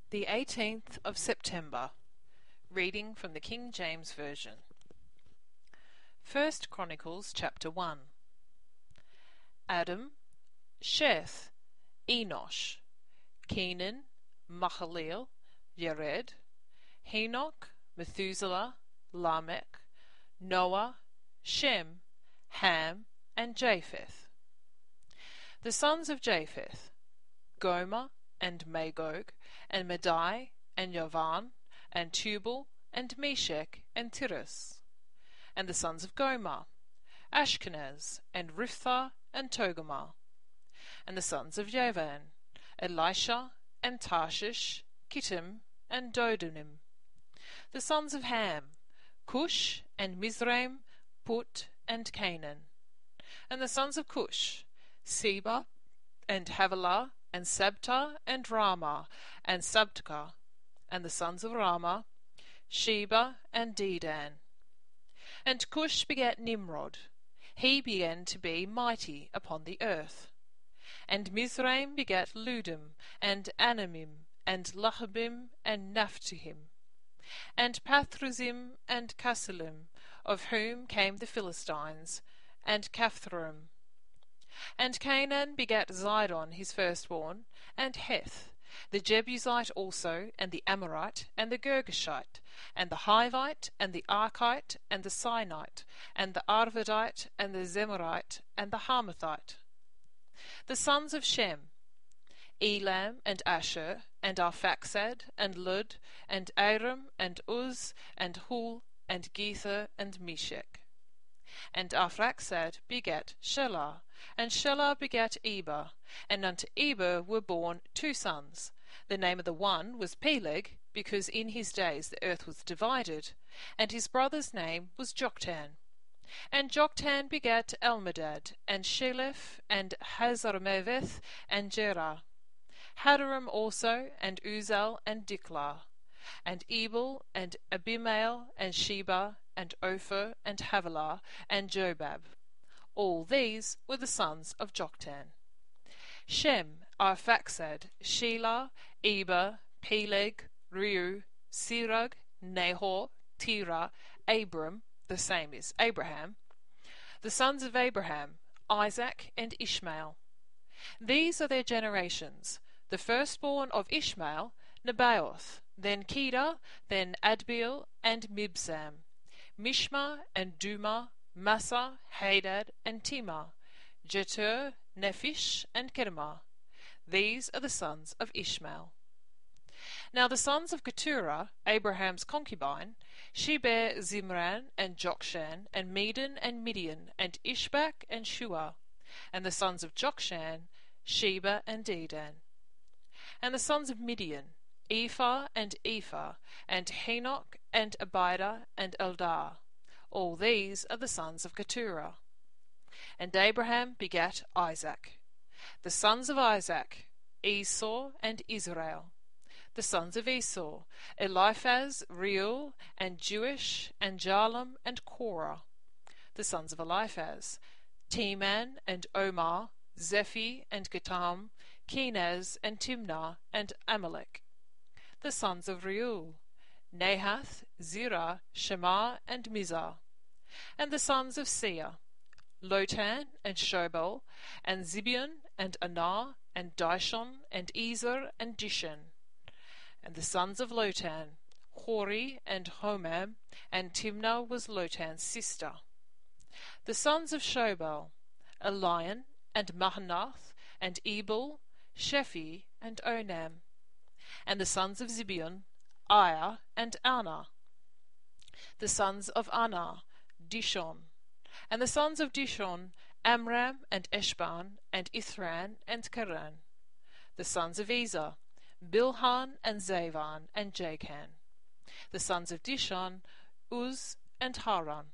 The 18th of September. Reading from the King James Version. 1 Chronicles chapter 1. Adam, Sheth, Enosh, Kenan, Mahalalel, Yared, Enoch, Methuselah, Lamech, Noah, Shem, Ham, and Japheth. The sons of Japheth, Gomer, and Magog, and Madai, and Javan, and Tubal, and Meshech, and Tiras. And the sons of Gomer, Ashkenaz, and Riphtah, and Togarmah. And the sons of Javan, Elisha, and Tarshish, Kittim, and Dodanim. The sons of Ham, Cush, and Mizraim, Put, and Canaan. And the sons of Cush, Seba, and Havilah, and Sabta, and Ramah, and Sabteka. And the sons of Ramah, Sheba, and Dedan. And Cush begat Nimrod. He began to be mighty upon the earth. And Mizraim begat Ludim, and Anamim, and Lahabim, and Naphtahim, and Pathrazim, and Casluhim, of whom came the Philistines, and Caphtorim. And Canaan begat Zidon his firstborn, and Heth, the Jebusite also, and the Amorite, and the Girgashite, and the Hivite, and the Archite, and the Sinite, and the Arvadite, and the Zemarite, and the Hamathite. The sons of Shem, Elam, and Asher, and Arphaxad, and Lud, and Aram, and Uz, and Hul, and Gether, and Meshech. And Arphaxad begat Shelah, and Shelah begat Eber, and unto Eber were born two sons. The name of the one was Peleg, because in his days the earth was divided, and his brother's name was Joktan. And Joktan begat Almodad, and Sheleph, and Hazarmaveth, and Jerah. Hadaram also, and Uzal, and Diklah, and Ebal, and Abimael, and Sheba, and Ophir, and Havilah, and Jobab. All these were the sons of Joktan. Shem, Arphaxad, Shelah, Eber, Peleg, Reu, Sirag, Nahor, Terah, Abram, the same is Abraham. The sons of Abraham, Isaac, and Ishmael. These are their generations. The firstborn of Ishmael, Nebaioth, then Kedar, then Adbeel, and Mibsam, Mishma, and Dumah, Massa, Hadad, and Timah, Jetur, Nephish, and Kedemah. These are the sons of Ishmael. Now the sons of Keturah, Abraham's concubine, she bare Zimran, and Jokshan, and Medan, and Midian, and Ishbak, and Shua. And the sons of Jokshan, Sheba, and Dedan. And the sons of Midian, Ephah, and Ephah, and Henoch, and Abida, and Eldah. All these are the sons of Keturah. And Abraham begat Isaac. The sons of Isaac, Esau, and Israel. The sons of Esau, Eliphaz, Reuel, and Jeush, and Jalam, and Korah. The sons of Eliphaz, Teman, and Omar, Zephi, and Gatam, Kenaz, and Timnah, and Amalek. The sons of Reuel, Nahath, Zerah, Shema, and Mizah. And the sons of Seah, Lotan, and Shobal, and Zibeon, and Anah, and Dishon, and Ezer, and Dishan. And the sons of Lotan, Hori, and Homam, and Timnah was Lotan's sister. The sons of Shobal, Elian, and Mahanath, and Ebal, Shephi, and Onam. And the sons of Zibeon, Aiah, and Anah. The sons of Anah, Dishon. And the sons of Dishon, Amram, and Eshban, and Ithran, and Karan. The sons of Ezer, Bilhan, and Zavan, and Jachan. The sons of Dishon, Uz, and Haran.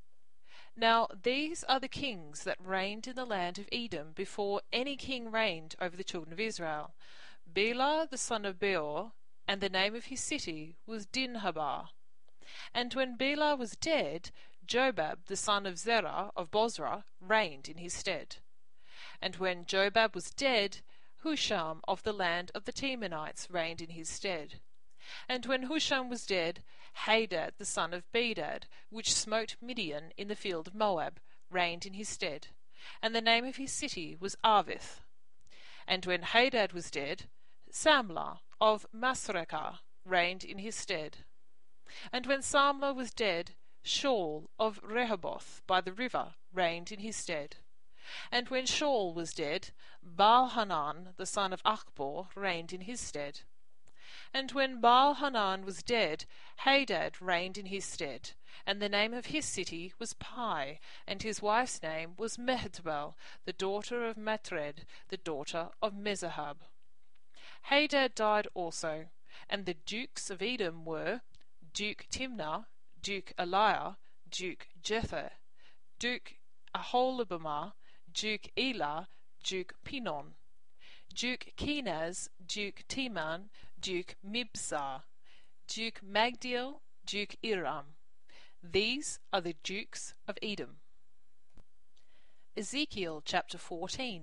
Now these are the kings that reigned in the land of Edom before any king reigned over the children of Israel. Bela the son of Beor, and the name of his city was Dinhabah. And when Bela was dead, Jobab the son of Zerah of Bozrah reigned in his stead. And when Jobab was dead, Husham of the land of the Temanites reigned in his stead. And when Husham was dead, Hadad the son of Bedad, which smote Midian in the field of Moab, reigned in his stead. And the name of his city was Avith. And when Hadad was dead, Samlah of Masrekah reigned in his stead. And when Samlah was dead, Shaul of Rehoboth by the river reigned in his stead. And when Shaul was dead, Baal-Hanan the son of Achbor reigned in his stead. And when Baal-Hanan was dead, Hadad reigned in his stead. And the name of his city was Pai, and his wife's name was Mehetabel, the daughter of Matred, the daughter of Mezahab. Hadad died also, and the dukes of Edom were Duke Timnah, Duke Eliah, Duke Jether, Duke Aholibamah, Duke Elah, Duke Pinon, Duke Kenaz, Duke Teman, Duke Mibzar, Duke Magdiel, Duke Iram. These are the dukes of Edom. Ezekiel chapter 14.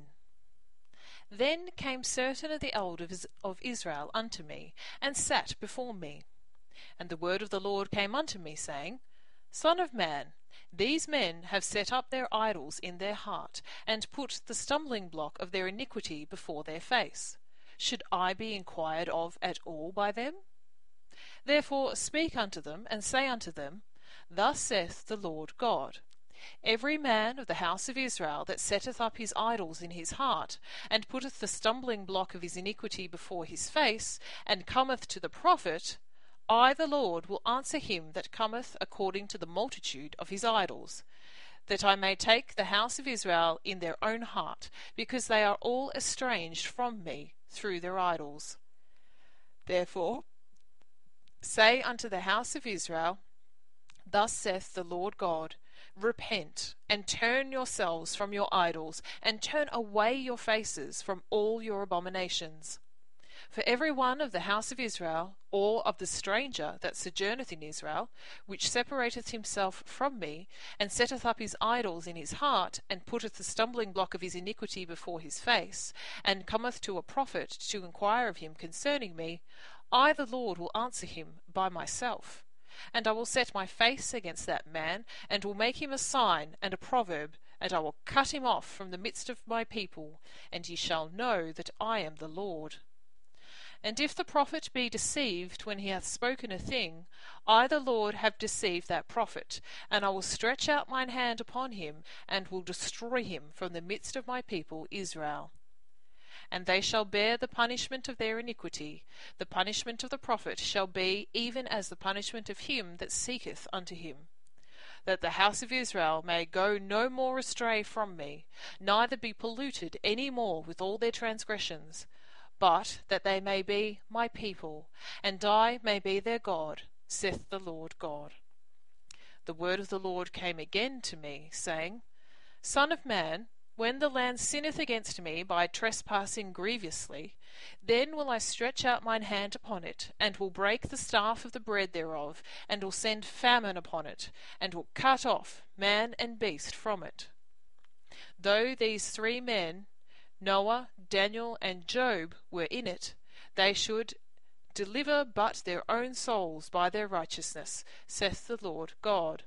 Then came certain of the elders of Israel unto me, and sat before me. And the word of the Lord came unto me, saying, Son of man, these men have set up their idols in their heart, and put the stumbling block of their iniquity before their face. Should I be inquired of at all by them? Therefore speak unto them, and say unto them, Thus saith the Lord God, Every man of the house of Israel that setteth up his idols in his heart, and putteth the stumbling block of his iniquity before his face, and cometh to the prophet, I the Lord will answer him that cometh according to the multitude of his idols, that I may take the house of Israel in their own heart, because they are all estranged from me through their idols. Therefore say unto the house of Israel, Thus saith the Lord God, Repent, and turn yourselves from your idols, and turn away your faces from all your abominations. For every one of the house of Israel, or of the stranger that sojourneth in Israel, which separateth himself from me, and setteth up his idols in his heart, and putteth the stumbling block of his iniquity before his face, and cometh to a prophet to inquire of him concerning me, I the Lord will answer him by myself. And I will set my face against that man, and will make him a sign and a proverb, and I will cut him off from the midst of my people, and ye shall know that I am the Lord. And if the prophet be deceived when he hath spoken a thing, I the Lord have deceived that prophet, and I will stretch out mine hand upon him, and will destroy him from the midst of my people Israel. And they shall bear the punishment of their iniquity. The punishment of the prophet shall be even as the punishment of him that seeketh unto him. That the house of Israel may go no more astray from me, neither be polluted any more with all their transgressions, but that they may be my people, and I may be their God, saith the Lord God. The word of the Lord came again to me, saying, Son of man, when the land sinneth against me by trespassing grievously, then will I stretch out mine hand upon it, and will break the staff of the bread thereof, and will send famine upon it, and will cut off man and beast from it. Though these 3 men, Noah, Daniel, and Job, were in it, they should deliver but their own souls by their righteousness, saith the Lord God.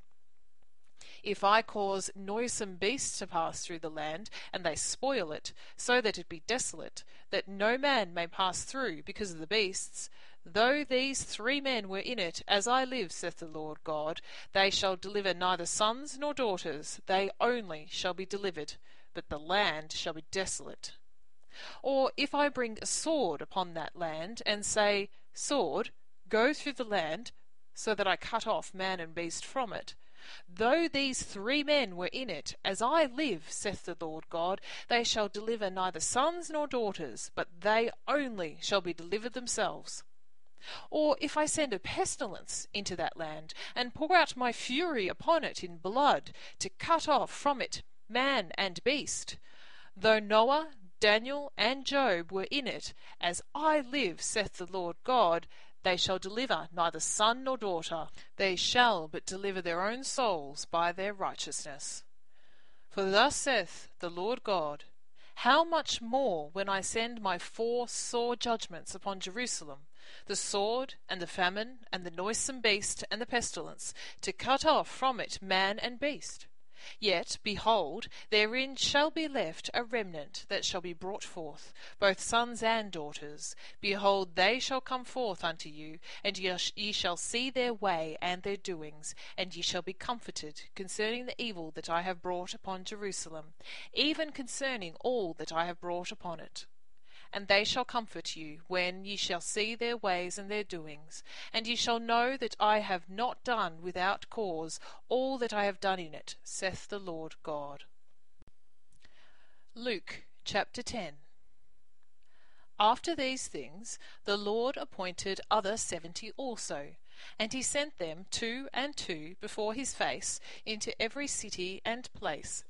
If I cause noisome beasts to pass through the land, and they spoil it, so that it be desolate, that no man may pass through because of the beasts, though these 3 men were in it, as I live, saith the Lord God, they shall deliver neither sons nor daughters, they only shall be delivered, but the land shall be desolate. Or if I bring a sword upon that land, and say, Sword, go through the land, so that I cut off man and beast from it, though these 3 men were in it, as I live, saith the Lord God, they shall deliver neither sons nor daughters, but they only shall be delivered themselves. Or if I send a pestilence into that land, and pour out my fury upon it in blood, to cut off from it man and beast, though Noah, Daniel, and Job were in it, as I live, saith the Lord God, they shall deliver neither son nor daughter, they shall but deliver their own souls by their righteousness. For thus saith the Lord God, how much more when I send my 4 sore judgments upon Jerusalem, the sword, and the famine, and the noisome beast, and the pestilence, to cut off from it man and beast? Yet, behold, therein shall be left a remnant that shall be brought forth, both sons and daughters. Behold, they shall come forth unto you, and ye shall see their way and their doings, and ye shall be comforted concerning the evil that I have brought upon Jerusalem, even concerning all that I have brought upon it. And they shall comfort you, when ye shall see their ways and their doings, and ye shall know that I have not done without cause all that I have done in it, saith the Lord God. Luke chapter 10. After these things the Lord appointed other 70 also, and he sent them 2 and 2 before his face into every city and place,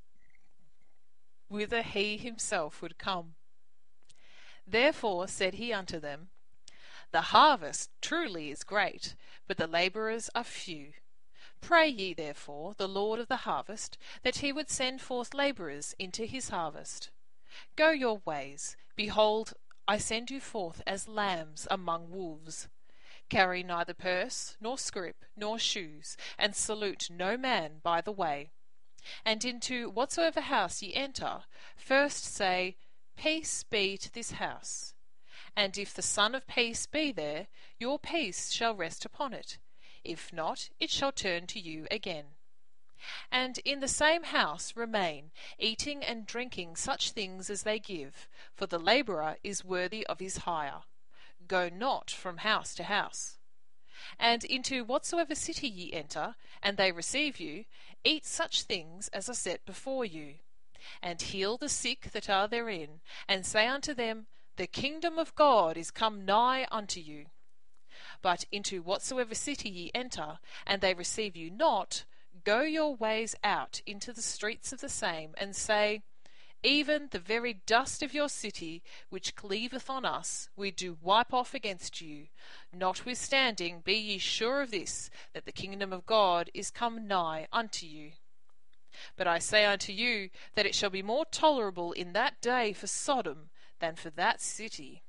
whither he himself would come. Therefore said he unto them, The harvest truly is great, but the labourers are few. Pray ye therefore the Lord of the harvest, that he would send forth labourers into his harvest. Go your ways, behold, I send you forth as lambs among wolves. Carry neither purse, nor scrip, nor shoes, and salute no man by the way. And into whatsoever house ye enter, first say, Peace be to this house. And if the Son of Peace be there, your peace shall rest upon it. If not, it shall turn to you again. And in the same house remain, eating and drinking such things as they give, for the labourer is worthy of his hire. Go not from house to house. And into whatsoever city ye enter, and they receive you, eat such things as are set before you. And heal the sick that are therein, and say unto them, The kingdom of God is come nigh unto you. But into whatsoever city ye enter, and they receive you not, go your ways out into the streets of the same, and say, Even the very dust of your city, which cleaveth on us, we do wipe off against you. Notwithstanding, be ye sure of this, that the kingdom of God is come nigh unto you. But I say unto you, that it shall be more tolerable in that day for Sodom than for that city.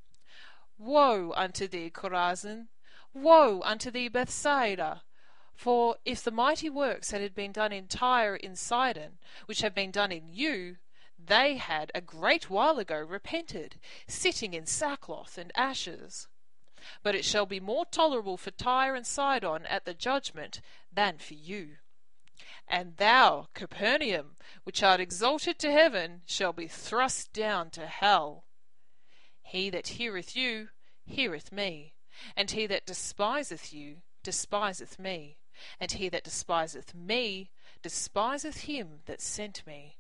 Woe unto thee, Chorazin! Woe unto thee, Bethsaida! For if the mighty works that had been done in Tyre and Sidon, which have been done in you, they had a great while ago repented, sitting in sackcloth and ashes. But it shall be more tolerable for Tyre and Sidon at the judgment than for you. And thou, Capernaum, which art exalted to heaven, shall be thrust down to hell. He that heareth you, heareth me, and he that despiseth you, despiseth me, and he that despiseth me, despiseth him that sent me.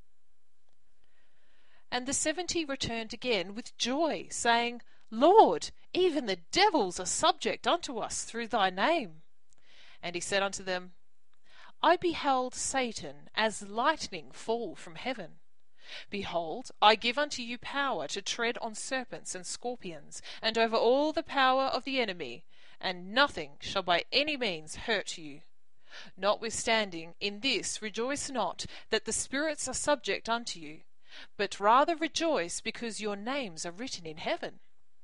And the 70 returned again with joy, saying, Lord, even the devils are subject unto us through thy name. And he said unto them, I beheld Satan as lightning fall from heaven. Behold, I give unto you power to tread on serpents and scorpions, and over all the power of the enemy, and nothing shall by any means hurt you. Notwithstanding, in this rejoice not that the spirits are subject unto you, but rather rejoice because your names are written in heaven.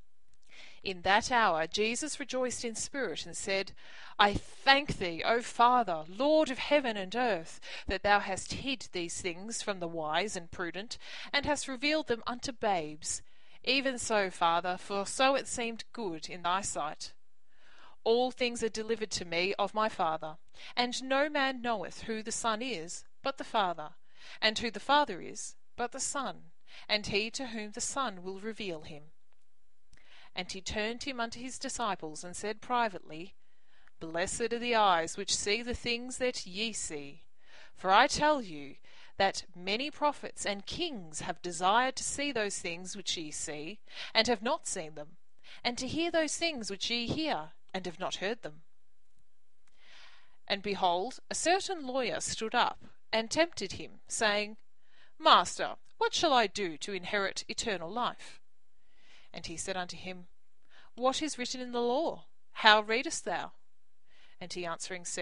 In that hour Jesus rejoiced in spirit, and said, I thank thee, O Father, Lord of heaven and earth, that thou hast hid these things from the wise and prudent, and hast revealed them unto babes. Even so, Father, for so it seemed good in thy sight. All things are delivered to me of my Father, and no man knoweth who the Son is, but the Father, and who the Father is, but the Son, and he to whom the Son will reveal him. And he turned him unto his disciples, and said privately, Blessed are the eyes which see the things that ye see. For I tell you that many prophets and kings have desired to see those things which ye see, and have not seen them, and to hear those things which ye hear, and have not heard them. And behold, a certain lawyer stood up, and tempted him, saying, Master, what shall I do to inherit eternal life? And he said unto him, What is written in the law? How readest thou? And he answering said,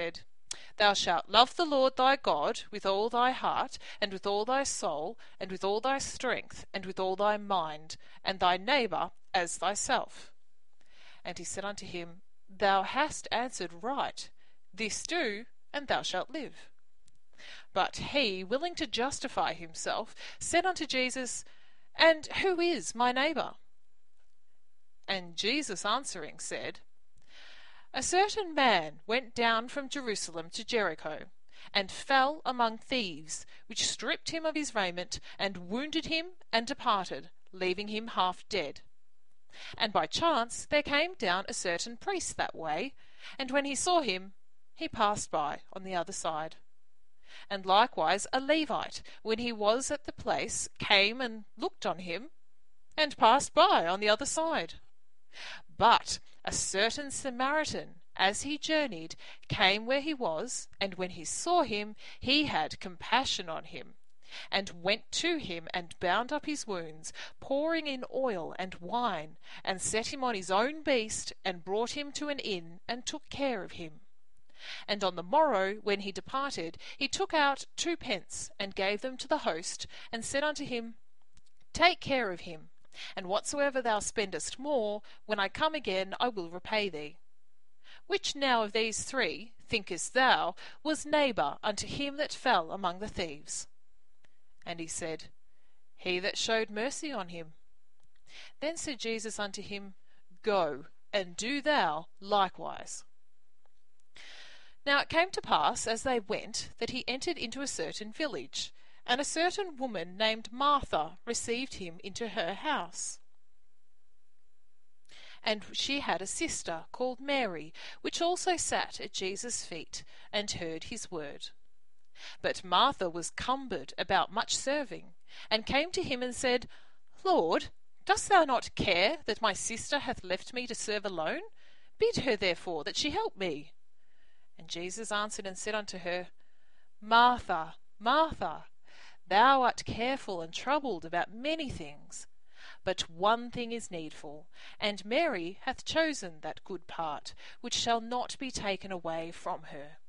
Thou shalt love the Lord thy God with all thy heart, and with all thy soul, and with all thy strength, and with all thy mind, and thy neighbour as thyself. And he said unto him, Thou hast answered right. This do, and thou shalt live. But he, willing to justify himself, said unto Jesus, And who is my neighbour? And Jesus answering said, A certain man went down from Jerusalem to Jericho, and fell among thieves, which stripped him of his raiment, and wounded him, and departed, leaving him half dead. And by chance there came down a certain priest that way, and when he saw him, he passed by on the other side. And likewise a Levite, when he was at the place, came and looked on him, and passed by on the other side. But a certain Samaritan, as he journeyed, came where he was, and when he saw him, he had compassion on him, and went to him, and bound up his wounds, pouring in oil and wine, and set him on his own beast, and brought him to an inn, and took care of him. And on the morrow, when he departed, he took out 2 pence, and gave them to the host, and said unto him, Take care of him, and whatsoever thou spendest more, when I come again I will repay thee. Which now of these 3, thinkest thou, was neighbour unto him that fell among the thieves? And he said, He that showed mercy on him. Then said Jesus unto him, Go, and do thou likewise. Now it came to pass, as they went, that he entered into a certain village, and a certain woman named Martha received him into her house. And she had a sister called Mary, which also sat at Jesus' feet, and heard his word. But Martha was cumbered about much serving, and came to him and said, Lord, dost thou not care that my sister hath left me to serve alone? Bid her therefore that she help me. And Jesus answered and said unto her, Martha, Martha, thou art careful and troubled about many things, but one thing is needful, and Mary hath chosen that good part, which shall not be taken away from her.